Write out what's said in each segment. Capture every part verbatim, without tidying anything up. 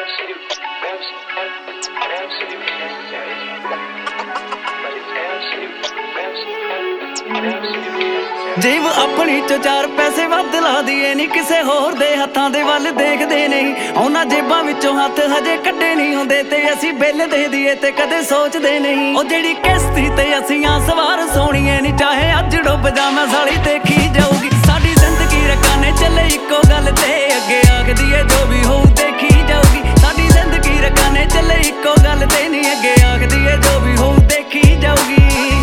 absolute, absolute, absolute necessary. But it's absolute, absolute, absolute necessary. ਜੀਵ ਆਪਣੀ ਚੋਂ ਚਾਰ ਪੈਸੇ ਵੱਧ ਲਾ ਦੀਏ ਨੀ ਕਿਸੇ ਹੋਰ ਦੇ ਹੱਥਾਂ ਦੇ ਵੱਲ ਦੇਖਦੇ ਨਹੀਂ। ਉਹਨਾਂ ਜੇਬਾਂ ਵਿੱਚੋਂ ਹੱਥ ਹਜੇ ਕੱਢੇ ਨਹੀਂ ਹੁੰਦੇ ਤੇ ਅਸੀਂ ਬਿੱਲ ਦੇ ਦਈਏ ਤੇ ਕਦੇ ਸੋਚਦੇ ਨਹੀਂ। ਉਹ ਜਿਹੜੀ ਕਿਸ਼ਤੀ ਤੇ ਅਸੀਂ ਆ ਸਵਾਰ ਸੋਣੀਏ ਨੀ ਚਾਹੇ ਅੱਜ ਡੁੱਬ ਜਾਵਾਂ ਸਾਲੀ ਦੇਖੀ ਜਾਊਗੀ। ਸਾਡੀ ਜ਼ਿੰਦਗੀ ਰਕਾਨੇ ਚੱਲੇ ਇੱਕੋ ਗੱਲ ਤੇ ਅੱਗੇ ਆਖਦੀ ਏ ਜੋ ਵੀ ਹੋਊ ਦੇਖੀ ਜਾਊਗੀ। ਸਾਡੀ ਜ਼ਿੰਦਗੀ ਰਕਾਨੇ ਚੱਲੇ ਇੱਕੋ ਗੱਲ ਤੇ ਨਹੀਂ ਅੱਗੇ ਆਖਦੀ ਏ ਜੋ ਵੀ ਹੋਊ ਦੇਖੀ ਜਾਊਗੀ।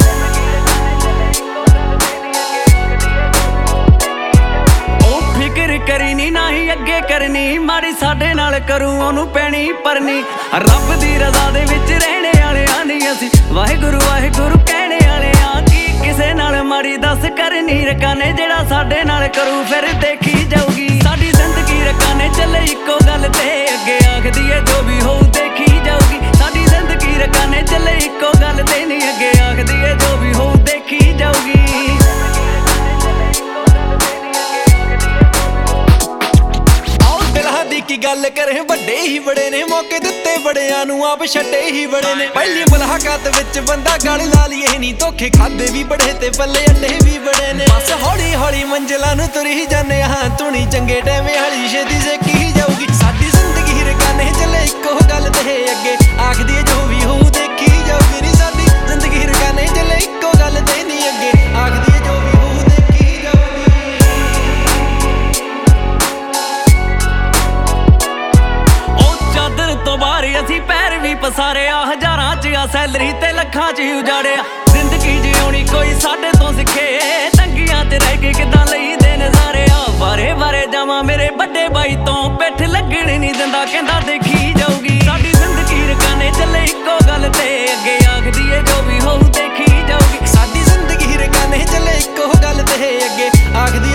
ਕਰੀ ਨੀ ਨਾ ਹੀ ਅੱਗੇ ਕਰਨੀ ਮਾੜੀ ਸਾਡੇ ਨਾਲ ਕਰੂ ਉਹਨੂੰ ਪੈਣੀ ਪਰਨੀ। ਰੱਬ ਦੀ ਰਜ਼ਾ ਦੇ ਵਿੱਚ ਰਹਿਣੇ ਵਾਲਿਆਂ ਨਹੀਂ ਅਸੀਂ ਵਾਹਿਗੁਰੂ ਵਾਹਿਗੁਰੂ ਕਹਿਣੇ ਵਾਲਿਆਂ। ਕੀ ਕਿਸੇ ਨਾਲ ਮਾੜੀ ਦੱਸ ਕਰਨੀ ਰਕਾਨੇ ਜਿਹੜਾ ਸਾਡੇ ਨਾਲ ਕਰੂ ਫਿਰ ਦੇਖੀ ਜਾਊਗੀ। ਸਾਡੀ ਜ਼ਿੰਦਗੀ ਰਕਾਨੇ ਚੱਲੇ ਇੱਕੋ ਗੱਲ ਤੇ ਅੱਗੇ ਆਖਦੀ ਏ ਜੋ ਵੀ ਹੋਊ ਦੇਖੀ ਜਾਊਗੀ। ਸਾਡੀ ਜ਼ਿੰਦਗੀ ਰਕਾਨੇ ਚੱਲੇ ਇੱਕੋ ਗੱਲ ਤੇ ਨਹੀਂ ਅੱਗੇ ਆਖਦੀ ਏ ਜੋ ਵੀ ਹੋਊ ਦੇਖੀ ਜਾਊਗੀ। ਕੀ ਗੱਲ ਕਰੇ ਵੱਡੇ ਹੀ ਬੜੇ ਨੇ ਮੌਕੇ ਦਿੱਤੇ ਬੜਿਆਂ ਨੂੰ ਆਪ ਛੱਡੇ ਹੀ ਬੜੇ ਨੇ। ਪਹਿਲੀ ਮੁਲਾਕਾਤ ਵਿੱਚ ਬੰਦਾ ਗਲ ਲਾ ਲਈਏ ਨੀ ਧੋਖੇ ਖਾਦੇ ਵੀ ਬੜੇ ਤੇ ਪੱਲੇ ਅੱਡੇ ਵੀ ਬੜੇ ਨੇ। ਬਸ ਹੌਲੀ ਹੌਲੀ ਮੰਜ਼ਿਲਾਂ ਨੂੰ ਤੁਰੀ ਜਾਂਦੇ ਹਾਂ ਧੁਨੀ ਚੰਗੇ ਟੈਵੇਂ ਵਾਲੀ ਛੇਤੀ ਸਿੱਖੀ ਜਾਊਗੀ। ਸਾਡੀ ਜ਼ਿੰਦਗੀ ਰਕਾਨੇ ਚੱਲੇ ਇੱਕੋ ਗੱਲ ਤੇ ਅੱਗੇ ਆਖਦੀ ਏ ਜੋ ਵੀ ਹੋਊ ਦੇਖੀ ਜਾਊਗੀ। ਨੀ ਸਾਡੀ ਜ਼ਿੰਦਗੀ ਰਕਾਨੇ ਚੱਲੇ ਇੱਕੋ ਗੱਲ ਤੇ ਨਹੀਂ ਅੱਗੇ ਆਖਦੀ ਏ ਜੋ ਵੀ ਹੋਊ ਦੇਖੀ ਜਾਊਗੀ। ਤੋਂ ਬਾਹਰ ਅਸੀਂ ਪੈਰ ਵੀ ਪਸਾਰਿਆ ਹਜ਼ਾਰਾਂ ਚ ਆ ਸੈਲਰੀ ਤੇ ਲੱਖਾਂ ਚ ਉਜਾੜਿਆ। ਜ਼ਿੰਦਗੀ ਜਿਉਣੀ ਕੋਈ ਸਾਡੇ ਤੋਂ ਸਿੱਖੇ ਤੰਗੀਆਂ ਚ ਰਹਿ ਕੇ ਕਿੱਦਾਂ ਲਈਦੇ ਨਜ਼ਾਰੇ ਆ। ਵਾਰੇ ਵਾਰੇ ਜਾਵਾਂ ਮੇਰੇ ਵੱਡੇ ਬਾਈ ਤੋਂ ਪਿੱਠ ਲੱਗਣ ਨਹੀਂ ਦਿੰਦਾ ਕਹਿੰਦਾ ਦੇਖੀ ਜਾਊਗੀ। ਸਾਡੀ ਜ਼ਿੰਦਗੀ ਰਕਾਨੇ ਚੱਲੇ ਇੱਕੋ ਗੱਲ ਤੇ ਅੱਗੇ ਆਖਦੀ ਏ ਜੋ ਵੀ ਹੋਊ ਦੇਖੀ ਜਾਊਗੀ। ਸਾਡੀ ਜ਼ਿੰਦਗੀ ਰਕਾਨੇ ਚੱਲੇ ਇੱਕੋ ਗੱਲ ਤੇ ਅੱਗੇ ਆਖਦੀ